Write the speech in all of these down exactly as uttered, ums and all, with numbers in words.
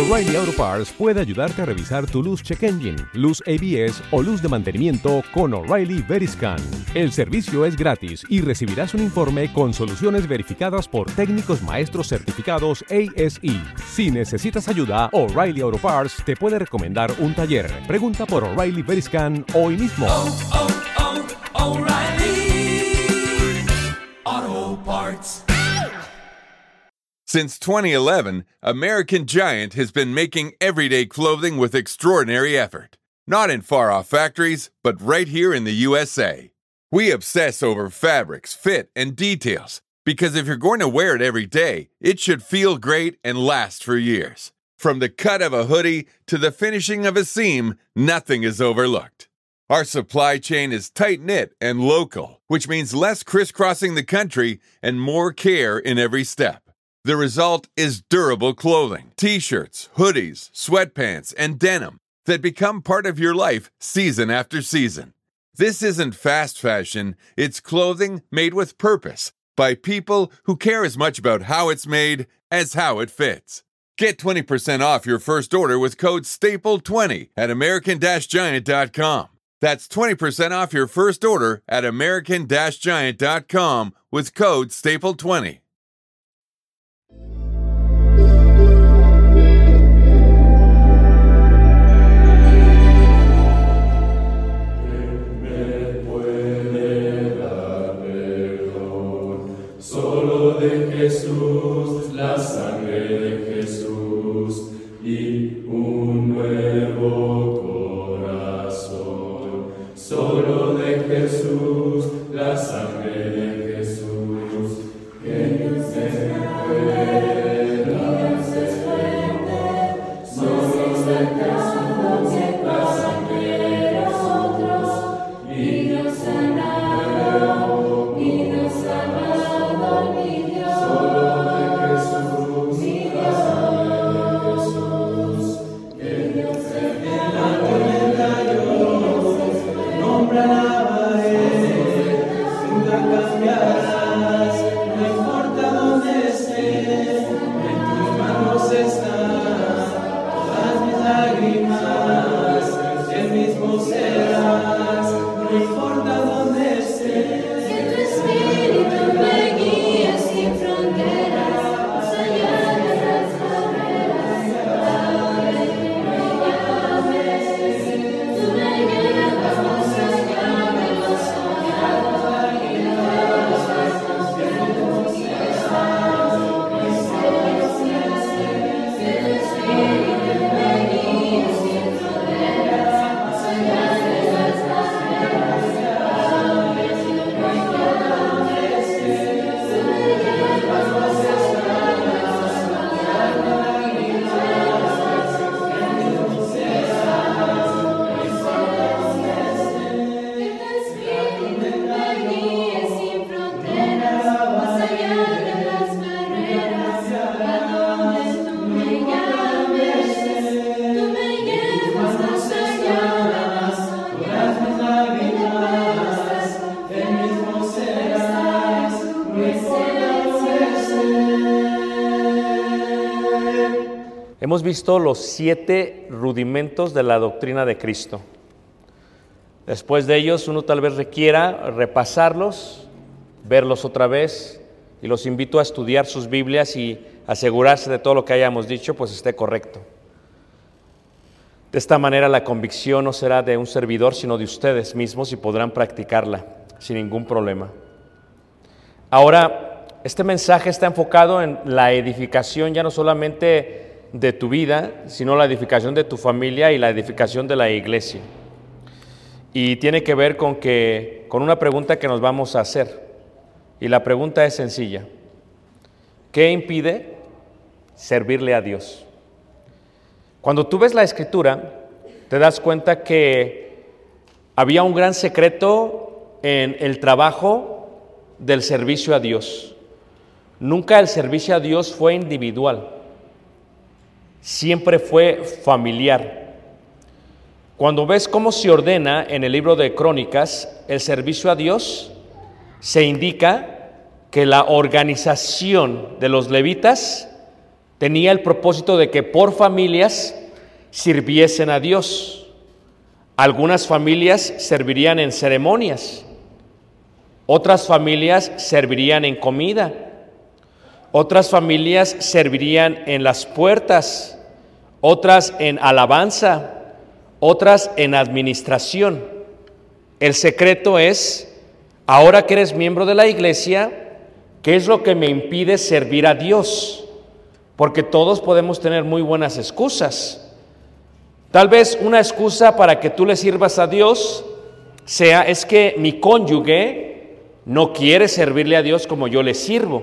O'Reilly Auto Parts puede ayudarte a revisar tu luz check engine, luz A B S o luz de mantenimiento con O'Reilly Veriscan. El servicio es gratis y recibirás un informe con soluciones verificadas por técnicos maestros certificados A S E. Si necesitas ayuda, O'Reilly Auto Parts te puede recomendar un taller. Pregunta por O'Reilly Veriscan hoy mismo. Oh, oh, oh, O'Reilly Auto Parts. Since twenty eleven, American Giant has been making everyday clothing with extraordinary effort. Not in far-off factories, but right here in the U S A. We obsess over fabrics, fit, and details, because if you're going to wear it every day, it should feel great and last for years. From the cut of a hoodie to the finishing of a seam, nothing is overlooked. Our supply chain is tight-knit and local, which means less crisscrossing the country and more care in every step. The result is durable clothing, t-shirts, hoodies, sweatpants, and denim that become part of your life season after season. This isn't fast fashion, it's clothing made with purpose by people who care as much about how it's made as how it fits. Get twenty percent off your first order with code staple twenty at american giant dot com. That's twenty percent off your first order at american giant dot com with code staple twenty. Jesús, la sangre de Jesús y un nuevo corazón. Solo de Jesús, la sangre de Jesús, que no se pueda desprender. Solo de Jesús, la sangre de nosotros y nos sanado, y nos amado, mi Dios. Hemos visto los siete rudimentos de la doctrina de Cristo. Después de ellos, uno tal vez requiera repasarlos, verlos otra vez, y los invito a estudiar sus Biblias y asegurarse de todo lo que hayamos dicho, pues esté correcto. De esta manera la convicción no será de un servidor, sino de ustedes mismos, y podrán practicarla sin ningún problema. Ahora, este mensaje está enfocado en la edificación ya no solamente de tu vida, sino la edificación de tu familia y la edificación de la iglesia. Y tiene que ver con que con una pregunta que nos vamos a hacer. Y la pregunta es sencilla: ¿qué impide servirle a Dios? Cuando tú ves la Escritura, te das cuenta que había un gran secreto en el trabajo del servicio a Dios. Nunca el servicio a Dios fue individual. Siempre fue familiar. Cuando ves cómo se ordena en el libro de Crónicas el servicio a Dios, se indica que la organización de los levitas tenía el propósito de que por familias sirviesen a Dios. Algunas familias servirían en ceremonias, otras familias servirían en comida, otras familias servirían en las puertas, otras en alabanza, otras en administración. El secreto es, ahora que eres miembro de la iglesia, ¿qué es lo que me impide servir a Dios? Porque todos podemos tener muy buenas excusas. Tal vez una excusa para que tú le sirvas a Dios sea, es que mi cónyuge no quiere servirle a Dios como yo le sirvo.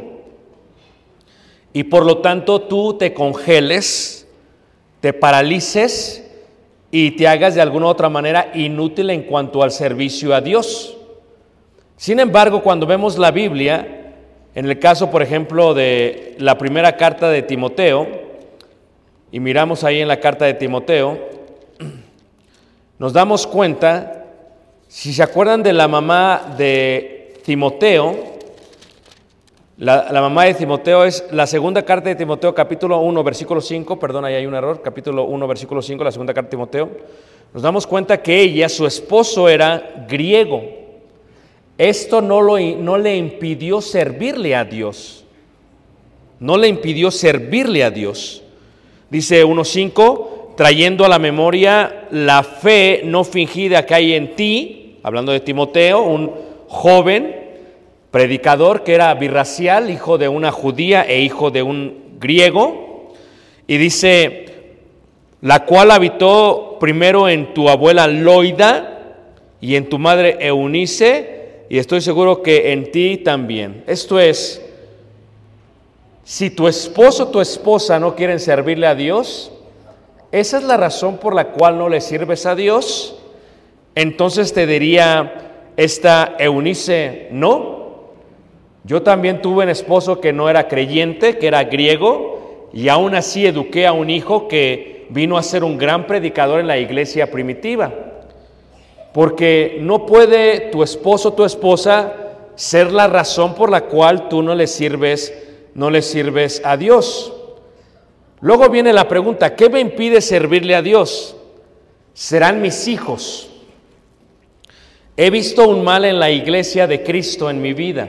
Y por lo tanto tú te congeles, te paralices y te hagas de alguna u otra manera inútil en cuanto al servicio a Dios. Sin embargo, cuando vemos la Biblia, en el caso, por ejemplo, de la primera carta de Timoteo, y miramos ahí en la carta de Timoteo, nos damos cuenta, si se acuerdan de la mamá de Timoteo, la, la mamá de Timoteo es la segunda carta de Timoteo, capítulo uno, versículo cinco, perdón, ahí hay un error, capítulo uno, versículo cinco, la segunda carta de Timoteo. Nos damos cuenta que ella, su esposo era griego. Esto no, lo, no le impidió servirle a Dios, no le impidió servirle a Dios. Dice uno cinco, trayendo a la memoria la fe no fingida que hay en ti, hablando de Timoteo, un joven predicador que era birracial, hijo de una judía e hijo de un griego, y dice, la cual habitó primero en tu abuela Loida y en tu madre Eunice, y estoy seguro que en ti también. Esto es, si tu esposo o tu esposa no quieren servirle a Dios, esa es la razón por la cual no le sirves a Dios, entonces te diría esta Eunice, no, yo también tuve un esposo que no era creyente, que era griego, y aún así eduqué a un hijo que vino a ser un gran predicador en la iglesia primitiva, porque no puede tu esposo o tu esposa ser la razón por la cual tú no le sirves, no le sirves a Dios. Luego viene la pregunta, ¿qué me impide servirle a Dios? Serán mis hijos. He visto un mal en la iglesia de Cristo en mi vida.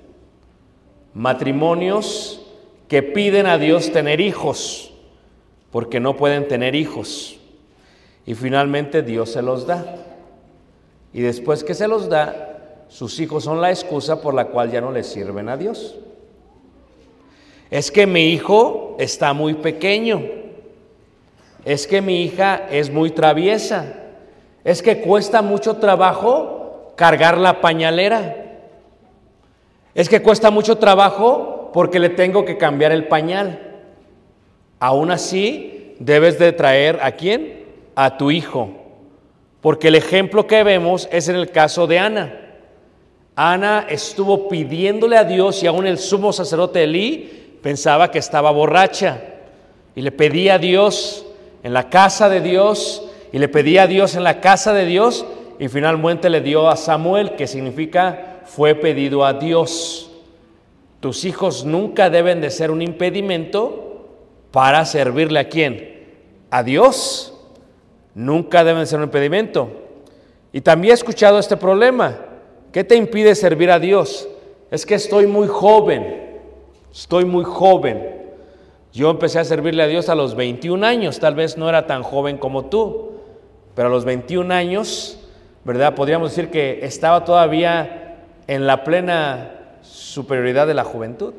Matrimonios que piden a Dios tener hijos, porque no pueden tener hijos. Y finalmente Dios se los da. Y después que se los da, sus hijos son la excusa por la cual ya no le sirven a Dios. Es que mi hijo está muy pequeño, es que mi hija es muy traviesa, es que cuesta mucho trabajo cargar la pañalera, es que cuesta mucho trabajo porque le tengo que cambiar el pañal. Aún así, debes de traer ¿a quién? A tu hijo, porque el ejemplo que vemos es en el caso de Ana. Ana estuvo pidiéndole a Dios, y aún el sumo sacerdote Elí pensaba que estaba borracha, y le pedía a Dios en la casa de Dios, y le pedía a Dios en la casa de Dios, y finalmente le dio a Samuel, que significa fue pedido a Dios. Tus hijos nunca deben de ser un impedimento para servirle ¿a quién? A Dios. Nunca deben ser un impedimento. Y también he escuchado este problema. ¿Qué te impide servir a Dios? Es que estoy muy joven. Estoy muy joven. Yo empecé a servirle a Dios a los veintiún años, tal vez no era tan joven como tú, pero a los veintiún años, ¿verdad? Podríamos decir que estaba todavía en la plena superioridad de la juventud.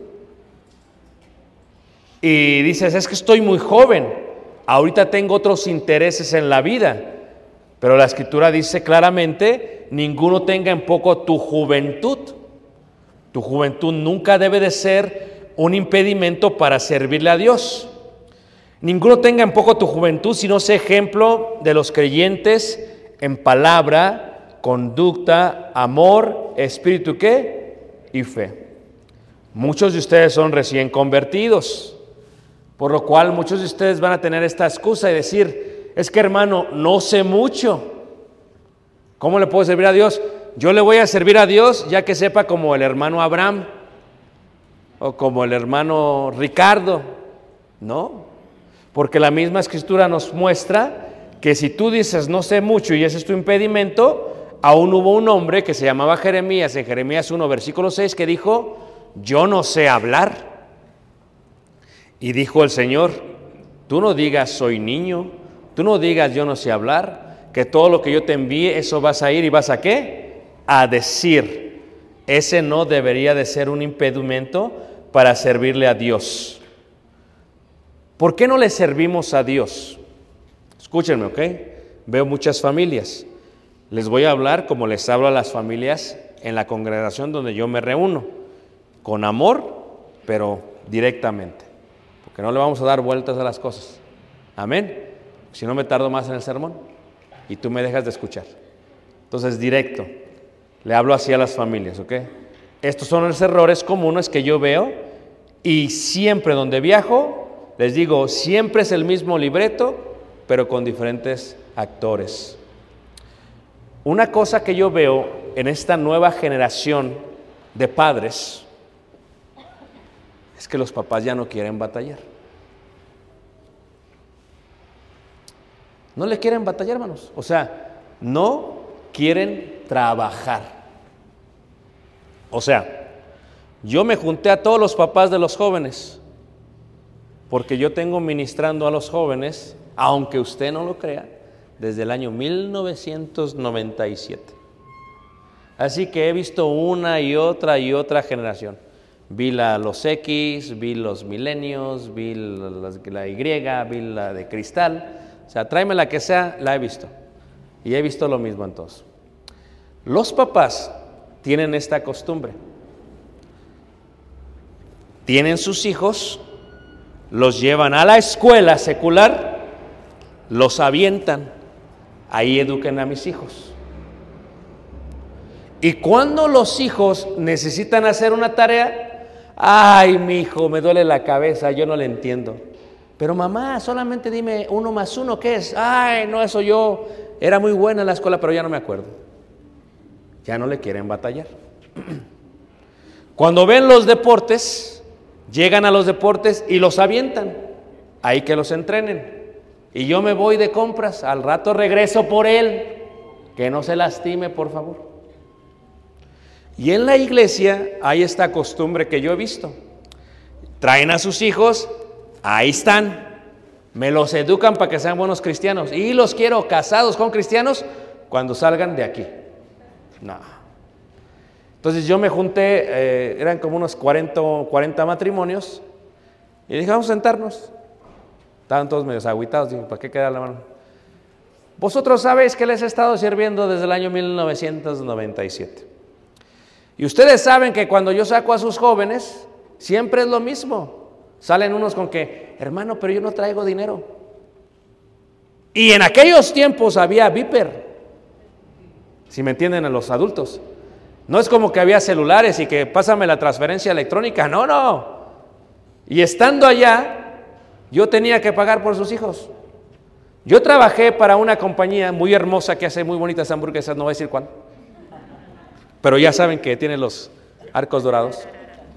Y dices, es que estoy muy joven, ahorita tengo otros intereses en la vida, pero la Escritura dice claramente, ninguno tenga en poco tu juventud. Tu juventud nunca debe de ser un impedimento para servirle a Dios. Ninguno tenga en poco tu juventud, sino sé ejemplo de los creyentes en palabra, conducta, amor, espíritu, ¿qué? Y fe. Muchos de ustedes son recién convertidos, por lo cual muchos de ustedes van a tener esta excusa y decir, es que hermano, no sé mucho. ¿Cómo le puedo servir a Dios? Yo le voy a servir a Dios ya que sepa como el hermano Abraham, o como el hermano Ricardo, No, porque la misma Escritura nos muestra que si tú dices no sé mucho y ese es tu impedimento, aún hubo un hombre que se llamaba Jeremías, en Jeremías uno, versículo seis, que dijo, yo no sé hablar. Y dijo el Señor, tú no digas soy niño, tú no digas yo no sé hablar, que todo lo que yo te envíe, eso vas a ir y vas a ¿qué? A decir. Ese no debería de ser un impedimento para servirle a Dios. ¿Por qué no le servimos a Dios? Escúchenme, ¿ok? Veo muchas familias. Les voy a hablar como les hablo a las familias en la congregación donde yo me reúno, con amor, pero directamente, porque no le vamos a dar vueltas a las cosas. Amén. Si no me tardo más en el sermón y tú me dejas de escuchar. Entonces, directo, le hablo así a las familias, ¿ok? Estos son los errores comunes que yo veo y siempre donde viajo, les digo, siempre es el mismo libreto, pero con diferentes actores. Una cosa que yo veo en esta nueva generación de padres es que los papás ya no quieren batallar. No le quieren batallar, hermanos. O sea, no quieren trabajar. O sea, yo me junté a todos los papás de los jóvenes porque yo tengo ministrando a los jóvenes, aunque usted no lo crea, desde el año mil novecientos noventa y siete. Así que he visto una y otra y otra generación. Vi la, los X, vi los milenios, vi la, la Y, vi la de cristal. O sea, tráeme la que sea, la he visto. Y he visto lo mismo en todos. Los papás tienen esta costumbre. Tienen sus hijos, los llevan a la escuela secular, los avientan. Ahí eduquen a mis hijos. Y cuando los hijos necesitan hacer una tarea, ay, mi hijo, me duele la cabeza, yo no le entiendo. Pero mamá, solamente dime uno más uno, ¿qué es? Ay, no, eso yo era muy buena en la escuela, pero ya no me acuerdo. Ya no le quieren batallar. Cuando ven los deportes, llegan a los deportes y los avientan. Ahí que los entrenen. Y yo me voy de compras, al rato regreso por él, que no se lastime, por favor. Y en la iglesia hay esta costumbre que yo he visto. Traen a sus hijos, ahí están, me los educan para que sean buenos cristianos y los quiero casados con cristianos cuando salgan de aquí. No. Entonces yo me junté, eh, eran como unos cuarenta, cuarenta matrimonios y dije, vamos a sentarnos. Estaban todos medio agüitados, dije, ¿para qué quedar la mano? Vosotros sabéis que les he estado sirviendo desde el año mil novecientos noventa y siete. Y ustedes saben que cuando yo saco a sus jóvenes, siempre es lo mismo. Salen unos con que, hermano, pero yo no traigo dinero. Y en aquellos tiempos había Viper, si me entienden a los adultos. No es como que había celulares y que pásame la transferencia electrónica, no, no. Y estando allá, yo tenía que pagar por sus hijos. Yo trabajé para una compañía muy hermosa que hace muy bonitas hamburguesas, no voy a decir cuál, pero ya saben que tiene los arcos dorados.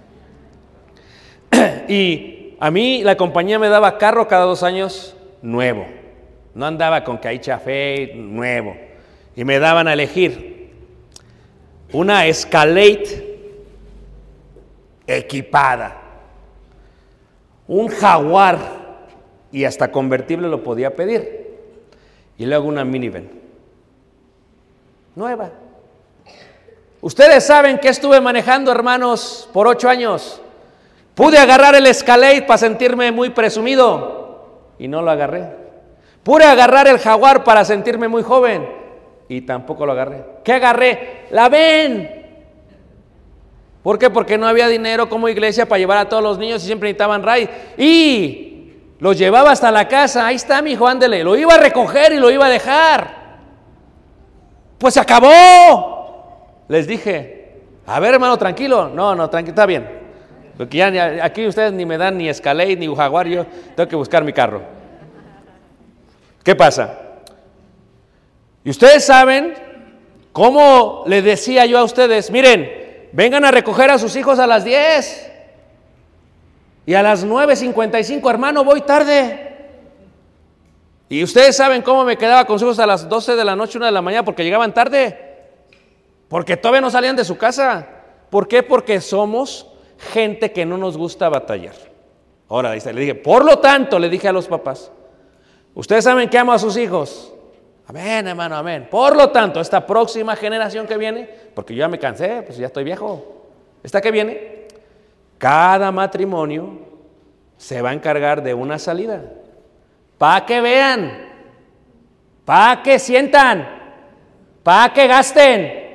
Y a mí la compañía me daba carro cada dos años nuevo. No andaba con que hay chafé nuevo. Y me daban a elegir una Escalade equipada, un Jaguar, y hasta convertible lo podía pedir, y luego una minivan nueva. Ustedes saben que estuve manejando, hermanos, por ocho años. Pude agarrar el Escalade para sentirme muy presumido y no lo agarré. Pude agarrar el Jaguar para sentirme muy joven y tampoco lo agarré. ¿Qué agarré? La ven. ¿Por qué? Porque no había dinero como iglesia para llevar a todos los niños y siempre necesitaban ride. Y los llevaba hasta la casa. Ahí está, mi hijo, ándele. Lo iba a recoger y lo iba a dejar. Pues se acabó. Les dije, a ver, hermano, tranquilo. No, no, tranquilo, está bien. Porque ya, ya aquí ustedes ni me dan ni Escalade ni Jaguar, yo tengo que buscar mi carro. ¿Qué pasa? Y ustedes saben cómo les decía yo a ustedes, miren, vengan a recoger a sus hijos a las diez. Y a las nueve cincuenta y cinco, hermano, voy tarde. Y ustedes saben cómo me quedaba con sus hijos a las doce de la noche, una de la mañana, porque llegaban tarde. Porque todavía no salían de su casa. ¿Por qué? Porque somos gente que no nos gusta batallar. Ahora, le dije, por lo tanto, le dije a los papás, ustedes saben que amo a sus hijos. Amén, hermano, amén. Por lo tanto, esta próxima generación que viene, porque yo ya me cansé, pues ya estoy viejo. Esta que viene, cada matrimonio se va a encargar de una salida. Para que vean, para que sientan, para que gasten.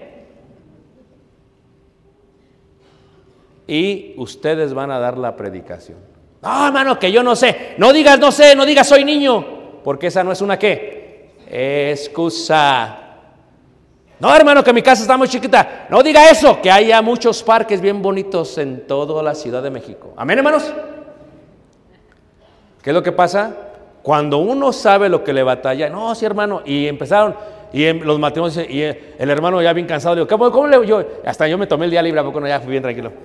Y ustedes van a dar la predicación. No, hermano, que yo no sé. No digas no sé, no digas soy niño, porque esa no es una ¿qué? Excusa. No, hermano, que mi casa está muy chiquita. No diga eso, que haya muchos parques bien bonitos en toda la Ciudad de México. Amén, hermanos. ¿Qué es lo que pasa? Cuando uno sabe lo que le batalla, no, sí, hermano, y empezaron, y en los matrimonios, y el hermano ya bien cansado, digo, ¿cómo, cómo le yo? Hasta yo me tomé el día libre, ¿a poco no? Ya fui bien tranquilo.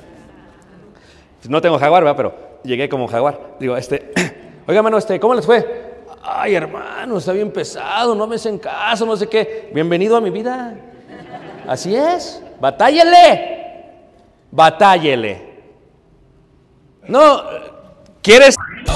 No tengo jaguar, ¿verdad? Pero llegué como jaguar. Digo, este, oiga, hermano, este, ¿cómo les fue? Ay, hermano, está bien pesado, no me hacen caso, no sé qué. Bienvenido a mi vida. Así es, batállele, batállele. No, ¿quieres?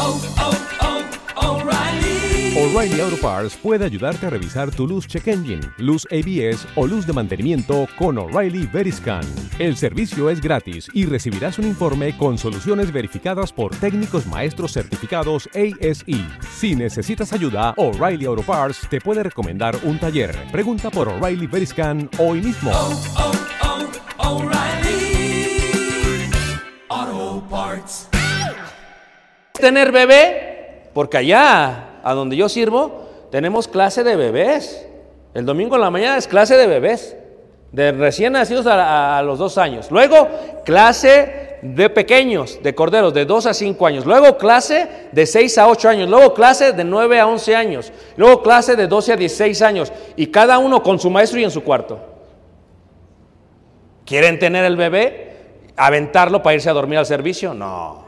O'Reilly Auto Parts puede ayudarte a revisar tu luz check engine, luz A B S o luz de mantenimiento con O'Reilly Veriscan. El servicio es gratis y recibirás un informe con soluciones verificadas por técnicos maestros certificados A S E. Si necesitas ayuda, O'Reilly Auto Parts te puede recomendar un taller. Pregunta por O'Reilly Veriscan hoy mismo. oh, oh, O'Reilly Auto Parts. ¿Tener bebé? Porque allá, a donde yo sirvo, tenemos clase de bebés. El domingo en la mañana es clase de bebés, de recién nacidos a, a, a los dos años. Luego, clase de pequeños, de corderos, de dos a cinco años. Luego, clase de seis a ocho años. Luego, clase de nueve a once años. Luego, clase de doce a dieciséis años. Y cada uno con su maestro y en su cuarto. ¿Quieren tener el bebé? ¿Aventarlo para irse a dormir al servicio? No.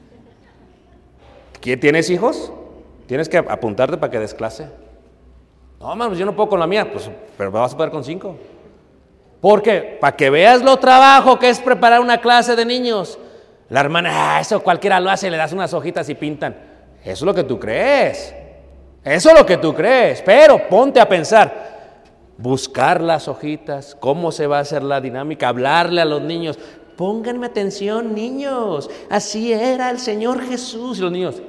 ¿Tienes hijos? Tienes que apuntarte para que des clase. No, mano, yo no puedo con la mía, pues, pero vas a poder con cinco. ¿Por qué? Para que veas lo trabajo que es preparar una clase de niños. La hermana, ah, eso cualquiera lo hace, le das unas hojitas y pintan. Eso es lo que tú crees. Eso es lo que tú crees. Pero ponte a pensar, buscar las hojitas, cómo se va a hacer la dinámica, hablarle a los niños. Pónganme atención, niños. Así era el Señor Jesús. Y los niños,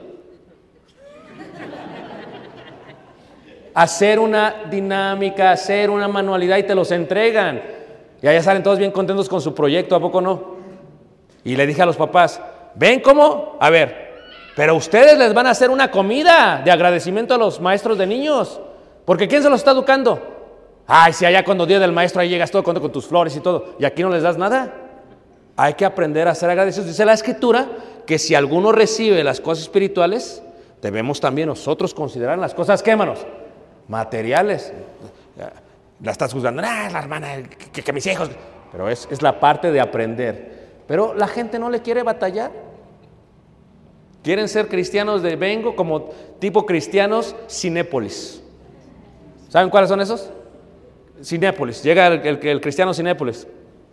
hacer una dinámica, hacer una manualidad y te los entregan. Y allá salen todos bien contentos con su proyecto, ¿a poco no? Y le dije a los papás, ¿ven cómo? A ver, pero ustedes les van a hacer una comida de agradecimiento a los maestros de niños. Porque ¿quién se los está educando? Ay, si allá cuando día del maestro ahí llegas todo contento con tus flores y todo, y aquí no les das nada. Hay que aprender a ser agradecidos. Dice la Escritura que si alguno recibe las cosas espirituales, debemos también nosotros considerar las cosas, ¿qué, hermanos? Materiales. La estás juzgando, ah, la hermana, que, que mis hijos. Pero es, es la parte de aprender. Pero la gente no le quiere batallar. Quieren ser cristianos de vengo, como tipo cristianos Cinépolis. ¿Saben cuáles son esos? Cinépolis. Llega el, el, el cristiano Cinépolis.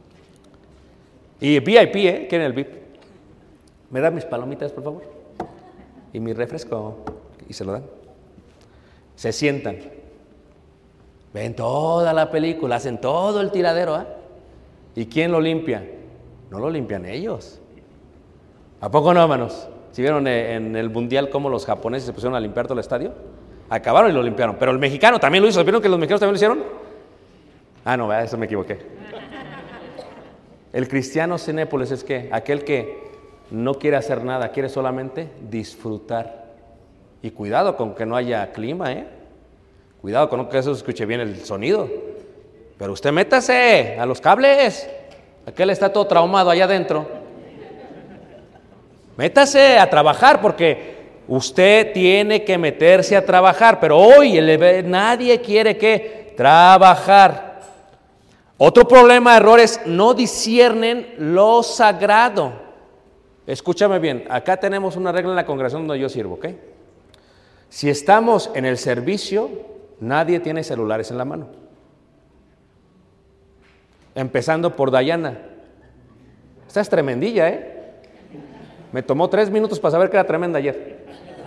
Y V I P, ¿eh? ¿Quieren el V I P? ¿Me dan mis palomitas, por favor? Y mi refresco. Y se lo dan. Se sientan. Ven toda la película, hacen todo el tiradero, ¿eh? ¿Y quién lo limpia? No lo limpian ellos. ¿A poco no, hermanos? ¿Sí vieron en el mundial cómo los japoneses se pusieron a limpiar todo el estadio? Acabaron y lo limpiaron. Pero el mexicano también lo hizo. ¿Vieron que los mexicanos también lo hicieron? Ah, no, eso me equivoqué. El cristiano Cinépolis es que aquel que no quiere hacer nada, quiere solamente disfrutar. Y cuidado con que no haya clima, ¿eh? Cuidado con que eso se escuche bien el sonido. Pero usted métase a los cables. Aquel está todo traumado allá adentro. Métase a trabajar porque usted tiene que meterse a trabajar. Pero hoy el, nadie quiere que trabajar. Otro problema, errores, no disciernen lo sagrado. escúchame bien, acá tenemos una regla en la congregación donde yo sirvo, ¿ok? Si estamos en el servicio, nadie tiene celulares en la mano. Empezando por Dayana. Esta es tremendilla, ¿eh? Me tomó tres minutos para saber que era tremenda ayer.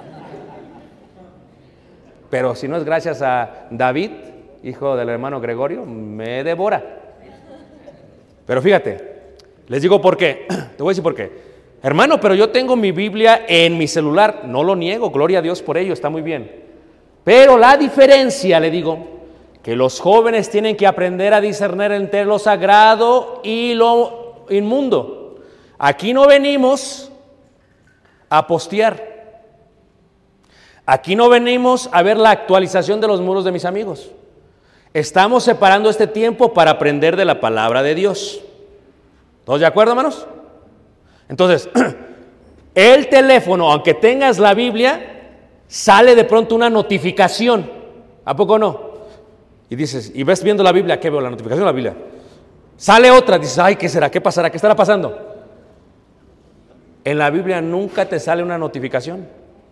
Pero si no es gracias a David, hijo del hermano Gregorio, me devora. Pero fíjate, les digo por qué. Te voy a decir por qué. Hermano, pero yo tengo mi Biblia en mi celular. No lo niego, gloria a Dios por ello, está muy bien. Pero la diferencia, le digo, que los jóvenes tienen que aprender a discernir entre lo sagrado y lo inmundo. Aquí no venimos a postear. Aquí no venimos a ver la actualización de los muros de mis amigos. Estamos separando este tiempo para aprender de la palabra de Dios. ¿Todos de acuerdo, hermanos? Entonces, el teléfono, aunque tengas la Biblia, sale de pronto una notificación. ¿A poco no? Y dices, y ves viendo la Biblia, ¿qué veo? La notificación de la Biblia. Sale otra, dices, ay, ¿qué será? ¿Qué pasará? ¿Qué estará pasando? En la Biblia nunca te sale una notificación.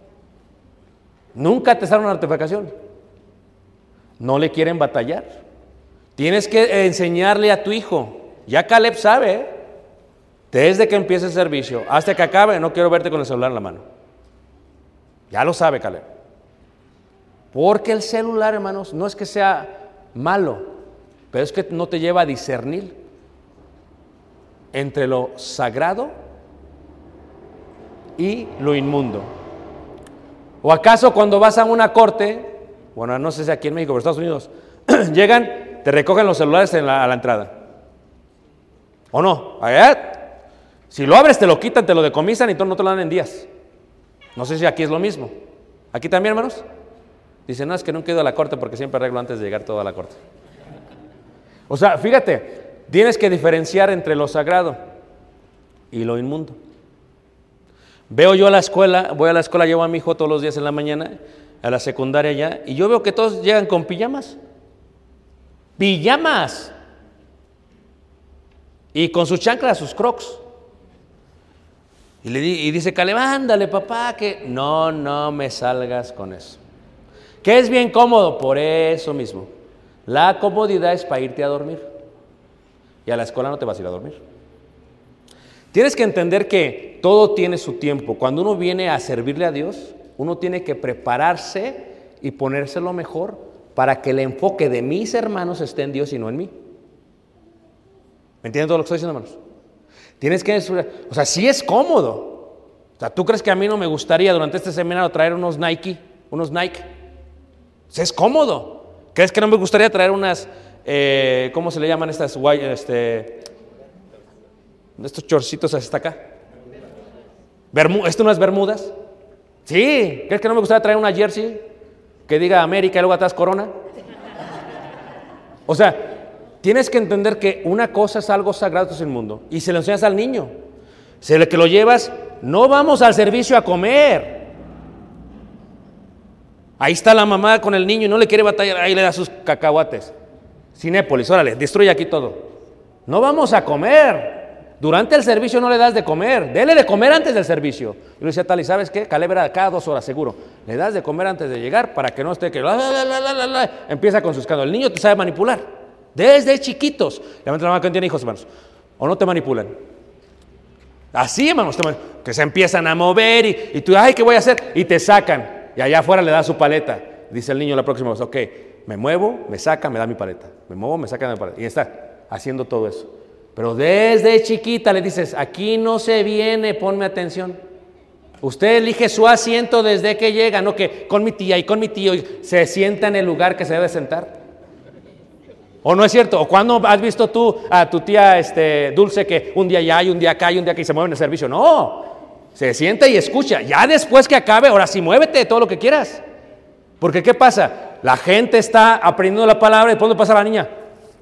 Nunca te sale una notificación. No le quieren batallar. Tienes que enseñarle a tu hijo. Ya Caleb sabe, ¿eh? Desde que empiece el servicio hasta que acabe, no quiero verte con el celular en la mano. Ya lo sabe Caleb. Porque el celular, hermanos, no es que sea malo, pero es que no te lleva a discernir entre lo sagrado y lo inmundo. ¿O acaso cuando vas a una corte, bueno, no sé si aquí en México o en Estados Unidos, llegan, te recogen los celulares en la, a la entrada? ¿O no? Allá, si lo abres te lo quitan, te lo decomisan y no te lo dan en días. No sé si aquí es lo mismo. ¿Aquí también, hermanos? Dicen, no, es que nunca he ido a la corte porque siempre arreglo antes de llegar todo a la corte. O sea, fíjate, tienes que diferenciar entre lo sagrado y lo inmundo. Veo yo a la escuela, voy a la escuela, llevo a mi hijo todos los días en la mañana, a la secundaria ya, y yo veo que todos llegan con pijamas. ¡Pijamas! Y con sus chanclas, sus crocs. Y, le di, y dice Caleb, ándale papá, que no, no me salgas con eso. Que es bien cómodo, por eso mismo. La comodidad es para irte a dormir. Y a la escuela no te vas a ir a dormir. Tienes que entender que todo tiene su tiempo. Cuando uno viene a servirle a Dios, uno tiene que prepararse y ponerse lo mejor para que el enfoque de mis hermanos esté en Dios y no en mí. ¿Me entienden todo lo que estoy diciendo, hermanos? Tienes que, o sea, sí es cómodo. O sea, ¿tú crees que a mí no me gustaría durante este seminario traer unos Nike? Unos Nike. O sea, es cómodo. ¿Crees que no me gustaría traer unas, eh, ¿cómo se le llaman estas? Este, estos chorcitos hasta acá. Bermu, ¿esto no es bermudas? Sí. ¿Crees que no me gustaría traer una jersey que diga América y luego atrás Corona? O sea, tienes que entender que una cosa es algo sagrado, esto es el mundo, y se lo enseñas al niño. Se le que lo llevas, no vamos al servicio a comer. Ahí está la mamá con el niño y no le quiere batallar, ahí le da sus cacahuates. Cinépolis, órale, destruye aquí todo. No vamos a comer. Durante el servicio no le das de comer, dele de comer antes del servicio. Y le decía tal, ¿y sabes qué? Caleb era cada dos horas seguro. Le das de comer antes de llegar para que no esté que la, la, la, la, la, la. Empieza con sus escándalos. El niño te sabe manipular. Desde chiquitos. Levanta la mano que tiene hijos, hermanos. ¿O no te manipulan? Así, hermanos, te man... que se empiezan a mover y, y tú, ay, ¿qué voy a hacer? Y te sacan. Y allá afuera le da su paleta. Dice el niño la próxima vez, ok, me muevo, me saca, me da mi paleta. Me muevo, me saca, me da mi paleta. Y está haciendo todo eso. Pero desde chiquita le dices, aquí no se viene, ponme atención. Usted elige su asiento desde que llega, no que con mi tía y con mi tío y se sienta en el lugar que se debe sentar. ¿O no es cierto? ¿O cuándo has visto tú a tu tía este, Dulce que un día ya y un día acá y un día aquí se mueve en el servicio? No, se sienta y escucha. Ya después que acabe, ahora sí muévete todo lo que quieras. Porque ¿qué pasa? La gente está aprendiendo la palabra y después pasa la niña.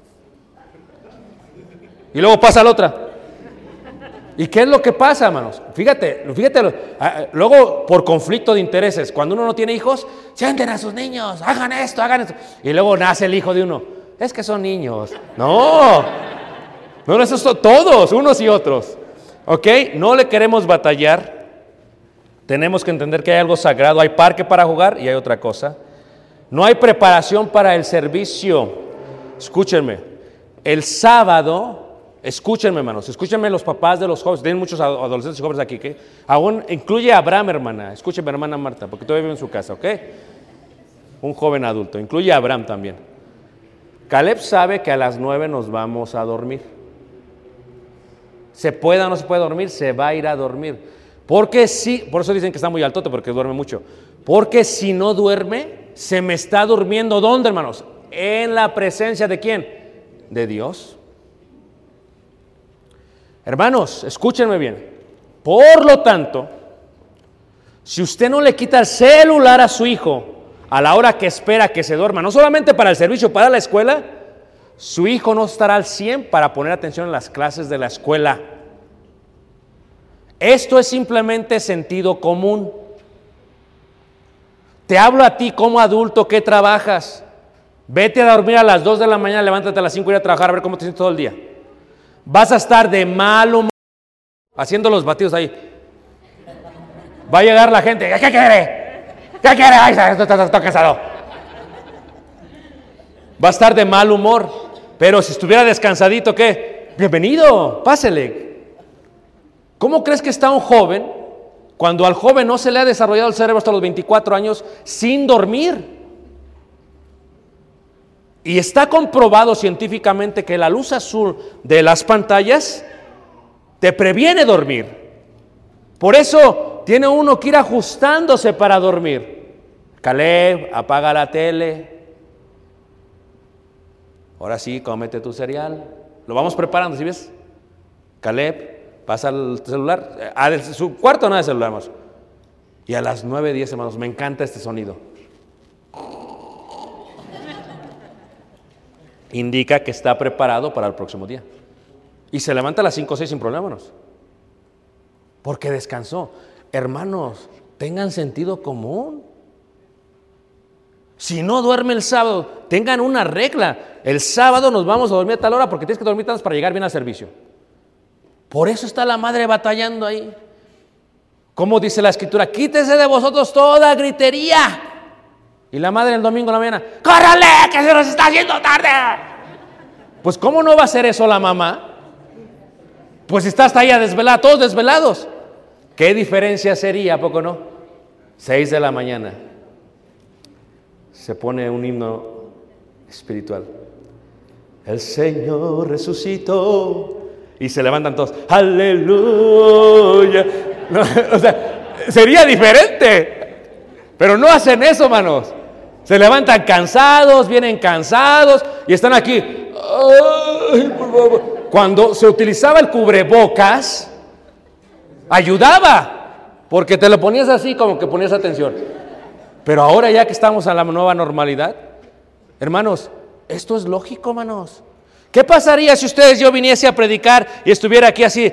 Y luego pasa la otra. ¿Y qué es lo que pasa, hermanos? Fíjate, fíjate, luego por conflicto de intereses, cuando uno no tiene hijos, sienten a sus niños, hagan esto, hagan esto. Y luego nace el hijo de uno. Es que son niños. No, no, esos son todos, unos y otros. ¿Ok? No le queremos batallar. Tenemos que entender que hay algo sagrado. Hay parque para jugar y hay otra cosa. No hay preparación para el servicio. Escúchenme. El sábado... Escúchenme, hermanos, escúchenme los papás de los jóvenes, tienen muchos adolescentes y jóvenes aquí, que aún incluye a Abraham, hermana, escúchenme, hermana Marta, porque todavía vive en su casa, ¿ok? Un joven adulto, incluye a Abraham también. Caleb sabe que a las nueve nos vamos a dormir. Se pueda o no se puede dormir, se va a ir a dormir. Porque si, por eso dicen que está muy altote, porque duerme mucho. Porque si no duerme, se me está durmiendo, ¿dónde, hermanos? En la presencia de ¿quién? De Dios. Hermanos, escúchenme bien. Por lo tanto, si usted no le quita el celular a su hijo a la hora que espera que se duerma, no solamente para el servicio, para la escuela, su hijo no estará al cien para poner atención en las clases de la escuela. Esto es simplemente sentido común. Te hablo a ti como adulto que trabajas. Vete a dormir a las dos de la mañana, levántate a las cinco y ir a trabajar a ver cómo te sientes todo el día. Vas a estar de mal humor haciendo los batidos ahí. Va a llegar la gente. ¿Qué quiere? ¿Qué quiere? Ay, estoy, estoy cansado. Va a estar de mal humor. Pero si estuviera descansadito, ¿qué? Bienvenido, pásele. ¿Cómo crees que está un joven cuando al joven no se le ha desarrollado el cerebro hasta los veinticuatro años sin dormir? Y está comprobado científicamente que la luz azul de las pantallas te previene dormir. Por eso tiene uno que ir ajustándose para dormir. Caleb, apaga la tele. Ahora sí, cómete tu cereal. Lo vamos preparando, ¿sí ves? Caleb, pasa el celular. A su cuarto no hay celular, hermanos. Y a las nueve diez, hermanos, me encanta este sonido. Indica que está preparado para el próximo día. Y se levanta a las cinco o seis sin problemas. Porque descansó. Hermanos, tengan sentido común. Si no duerme el sábado, tengan una regla. El sábado nos vamos a dormir a tal hora porque tienes que dormir tanto para llegar bien al servicio. Por eso está la madre batallando ahí. Como dice la escritura, quítese de vosotros toda gritería. Y la madre el domingo en la mañana, ¡córrale, que se nos está haciendo tarde! Pues ¿cómo no va a hacer eso la mamá? Pues está hasta ahí a desvelar, todos desvelados. ¿Qué diferencia sería, a poco no? Seis de la mañana. Se pone un himno espiritual. El Señor resucitó. Y se levantan todos, ¡aleluya! No, o sea, sería diferente. Pero no hacen eso, hermanos. Se levantan cansados, vienen cansados y están aquí. Ay, por favor. Cuando se utilizaba el cubrebocas, ayudaba, porque te lo ponías así como que ponías atención. Pero ahora ya que estamos a la nueva normalidad, hermanos, esto es lógico, hermanos. ¿Qué pasaría si ustedes yo viniese a predicar y estuviera aquí así?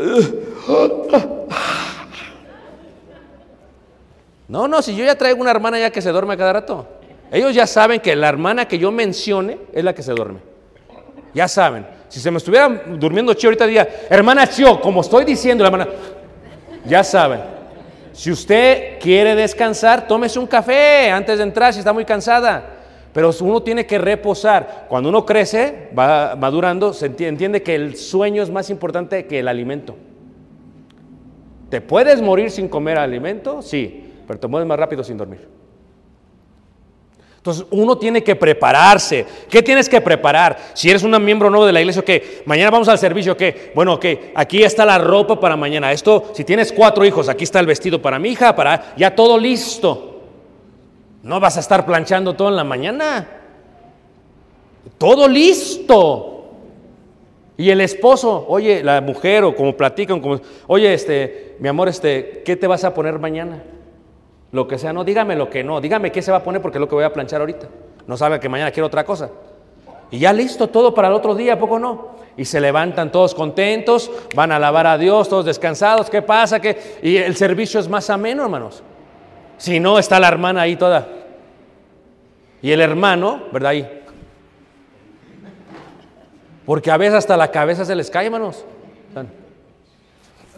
No, no, si yo ya traigo una hermana ya que se duerme cada rato. Ellos ya saben que la hermana que yo mencione es la que se duerme. Ya saben. Si se me estuviera durmiendo Chio ahorita diría, hermana Chio, como estoy diciendo, la hermana, ya saben. Si usted quiere descansar, tómese un café antes de entrar si está muy cansada. Pero uno tiene que reposar. Cuando uno crece, va madurando, se entiende que el sueño es más importante que el alimento. ¿Te puedes morir sin comer alimento? Sí, pero te mueres más rápido sin dormir. Entonces uno tiene que prepararse. ¿Qué tienes que preparar? Si eres un miembro nuevo de la iglesia, ¿qué? Mañana vamos al servicio, ¿qué? Bueno, ¿qué? Aquí está la ropa para mañana. Esto, si tienes cuatro hijos, aquí está el vestido para mi hija, para ya todo listo. No vas a estar planchando todo en la mañana. Todo listo. Y el esposo, oye, la mujer o como platican, como, oye, este, mi amor, este, ¿qué te vas a poner mañana? Lo que sea, no, dígame lo que no, dígame qué se va a poner porque es lo que voy a planchar ahorita. No sabe que mañana quiero otra cosa. Y ya listo todo para el otro día, ¿a poco no? Y se levantan todos contentos, van a alabar a Dios, todos descansados. ¿Qué pasa? ¿Qué? Y el servicio es más ameno, hermanos. Si no, está la hermana ahí toda. Y el hermano, ¿verdad? Ahí. Porque a veces hasta la cabeza se les cae, hermanos.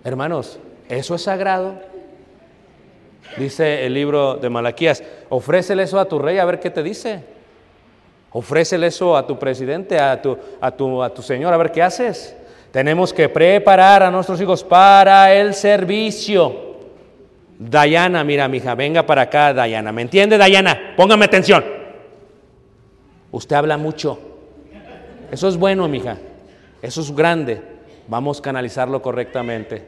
Hermanos, eso es sagrado. Dice el libro de Malaquías, ofrécele eso a tu rey a ver qué te dice. Ofrécele eso a tu presidente, a tu, a tu, a tu señor, a ver qué haces. Tenemos que preparar a nuestros hijos para el servicio. Dayana, mira, mija, venga para acá, Dayana. ¿Me entiende, Dayana? Póngame atención. Usted habla mucho. Eso es bueno, mija. Eso es grande. Vamos a canalizarlo correctamente.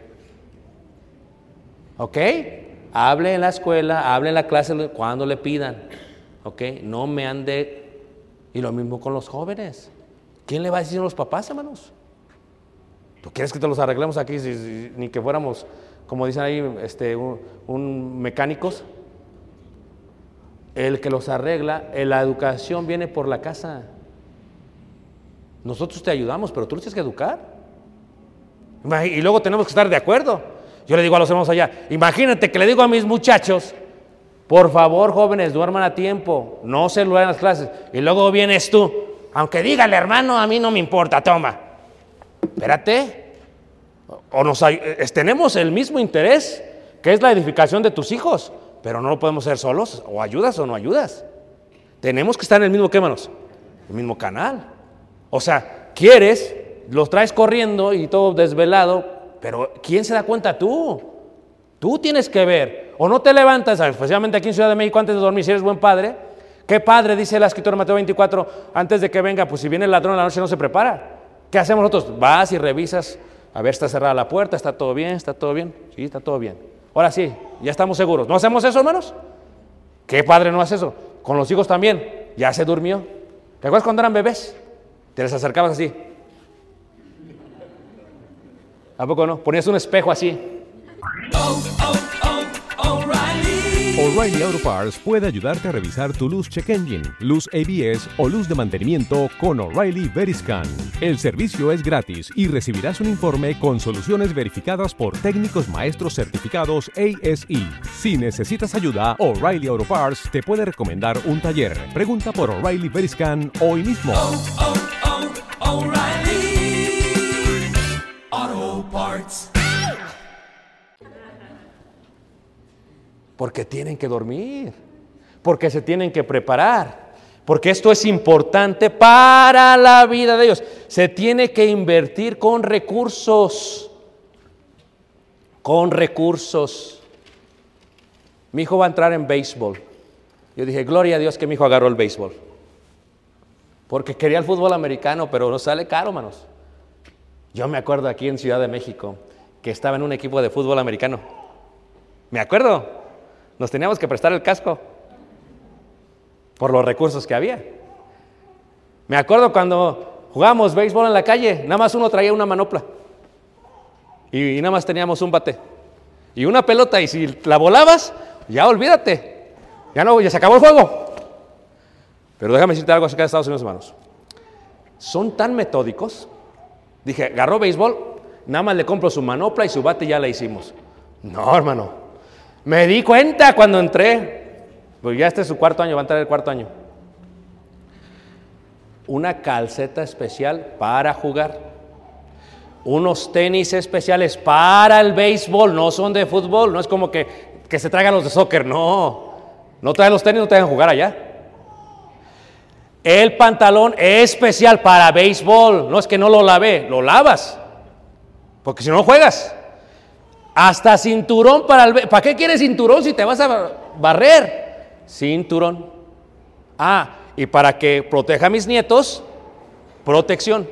¿Ok? Hable en la escuela, hable en la clase cuando le pidan. ¿Ok? No me ande. Y lo mismo con los jóvenes. ¿Quién le va a decir a los papás, hermanos? ¿Tú quieres que te los arreglemos aquí si, si, ni que fuéramos, como dicen ahí, este, un, un mecánicos? El que los arregla, la educación viene por la casa. Nosotros te ayudamos, pero tú los tienes que educar. Y luego tenemos que estar de acuerdo. Yo le digo a los hermanos allá, imagínate que le digo a mis muchachos, por favor, jóvenes, duerman a tiempo, no se lo hagan las clases. Y luego vienes tú, aunque diga el hermano, a mí no me importa, toma. Espérate. O nos, tenemos el mismo interés, que es la edificación de tus hijos, pero no lo podemos hacer solos. O ayudas o no ayudas. Tenemos que estar en el mismo, ¿qué, hermanos? El mismo canal. O sea, quieres, los traes corriendo y todo desvelado, pero ¿quién se da cuenta? Tú. Tú tienes que ver. O no te levantas, especialmente aquí en Ciudad de México, antes de dormir, si eres buen padre. ¿Qué padre, dice la escritura Mateo veinticuatro, antes de que venga? Pues si viene el ladrón en la noche no se prepara. ¿Qué hacemos nosotros? Vas y revisas, a ver, está cerrada la puerta, está todo bien, está todo bien. Sí, está todo bien. Ahora sí, ya estamos seguros. ¿No hacemos eso, hermanos? ¿Qué padre no hace eso? Con los hijos también. Ya se durmió. ¿Te acuerdas cuando eran bebés? Te les acercabas así. ¿A poco no? Ponías un espejo así. Oh, oh, oh, O'Reilly. O'Reilly Auto Parts puede ayudarte a revisar tu luz check engine, luz A B S o luz de mantenimiento con O'Reilly Veriscan. El servicio es gratis y recibirás un informe con soluciones verificadas por técnicos maestros certificados A S E. Si necesitas ayuda, O'Reilly Auto Parts te puede recomendar un taller. Pregunta por O'Reilly Veriscan hoy mismo. Oh, oh, O'Reilly Auto Parts. Porque tienen que dormir, porque se tienen que preparar, porque esto es importante para la vida de ellos. Se tiene que invertir con recursos, con recursos. Mi hijo va a entrar en béisbol. Yo dije, gloria a Dios que mi hijo agarró el béisbol, porque quería el fútbol americano, pero no sale caro, manos. Yo me acuerdo aquí en Ciudad de México que estaba en un equipo de fútbol americano. Me acuerdo. Nos teníamos que prestar el casco por los recursos que había. Me acuerdo cuando jugábamos béisbol en la calle, nada más uno traía una manopla y, y nada más teníamos un bate y una pelota, y si la volabas, ya olvídate, ya no, ya se acabó el juego. Pero déjame decirte algo acerca de Estados Unidos, hermanos. Son tan metódicos. Dije, agarró béisbol, nada más le compro su manopla y su bate y ya la hicimos. No, hermano. Me di cuenta cuando entré, pues ya este es su cuarto año, va a entrar el cuarto año. Una calceta especial para jugar. Unos tenis especiales para el béisbol, no son de fútbol, no es como que, que se traigan los de soccer, no. No traen los tenis, no te dejan jugar allá. El pantalón es especial para béisbol, no es que no lo lavé, lo lavas, porque si no, no juegas. Hasta cinturón para el... ¿Para qué quieres cinturón si te vas a barrer? Cinturón. Ah, y para que proteja a mis nietos, protección.